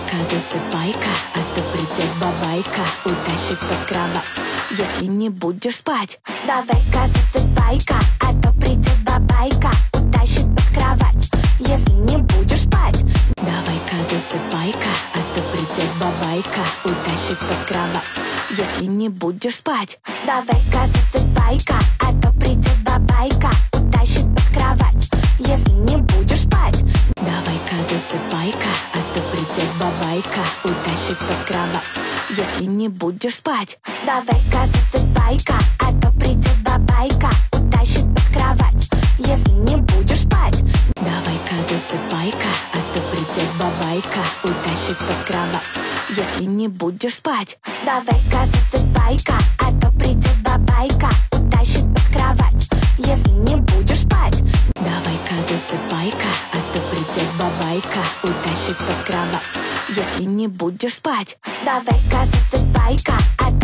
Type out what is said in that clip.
Давай-ка засыпай-ка, а то придет бабайка, утащит под кровать, если не будешь спать. Давай-ка засыпай-ка, а то придет бабайка, утащит под кровать, если не будешь спать. Давай-ка засыпай-ка, а то придет бабайка, утащит под кровать, если не будешь спать. Давай-ка засыпай-ка, а то придет бабайка, утащит под кровать, если не будешь спать. Давай-ка засыпай-ка, а то придет бабайка, утащит под кровать, если не будешь спать. Давай-ка засыпай-ка, а то придет бабайка, утащит под кровать, если не будешь спать. Давай-ка засыпай-ка, а то придет бабайка, утащит под кровать, если не будешь спать. Давай-ка засыпай-ка, а то придет бабайка, утащит под кровать, если не будешь спать. Давай-ка засыпай-ка, а то придет бабайка, утащит под кровать, если не будешь спать. Давай-ка засыпай-ка, а